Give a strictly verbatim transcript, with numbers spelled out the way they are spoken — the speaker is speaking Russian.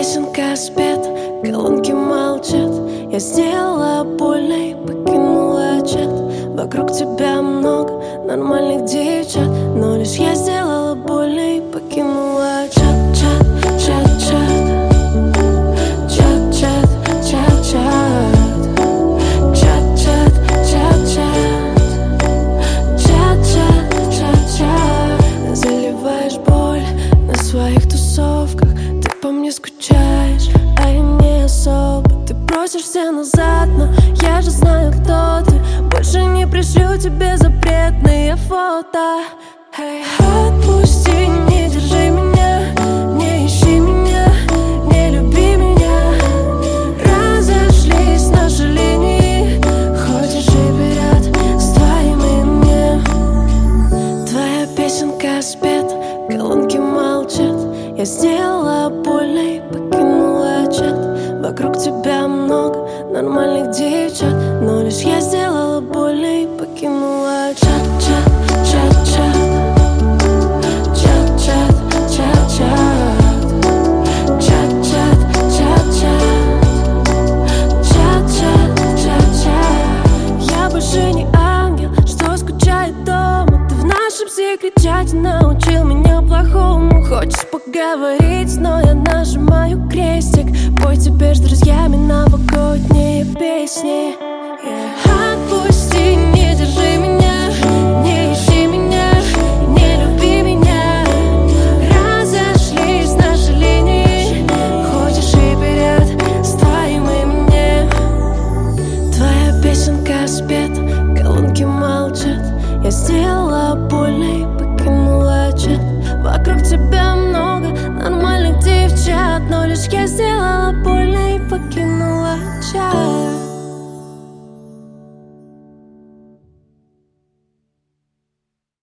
песенка спета, колонки молчат. Я сделала больно и покинула чат. Вокруг тебя много нормальных девчат, но лишь я сделала больно и покинула чат. Чат, чат, чат. Чат, чат, чат, чат. Чат, чат, чат, чат. Чат, чат, чат, чат. Заливаешь боль на своих тусовках. Ты по мне скучаешь, а я не особо. Ты просишься назад, но я же знаю, кто ты. Больше не пришлю тебе запретные фото. Hey. Отпусти, не держи меня, не ищи меня, не люби меня. Разошлись наши линии, хочешь и вперед с твоим именем. Твоя песенка спета, колонки молчат. Я сделала больно и покинула чат. Вокруг тебя много нормальных девчат, но лишь я сделала больно и покинула чат. Чат, чат, чат. Чат, чат, чат, чат. Чат, чат, чат, чат. Чат, чат, чат, чат. Я больше не ангел, что скучает дома. Ты в нашем секрете научил меня плохому. Хочешь поговорить, но я нажимаю крестик. Пой теперь с друзьями новогодние песни. Yeah. Отпусти, не держи меня, не ищи меня, не люби меня. Разошлись наши линии, хочешь и вперед с твоим именем. Твоя песенка спета, колонки молчат. Я сделала больно и покинула чат. Вокруг тебя много нормальных девчат, но лишь я сделала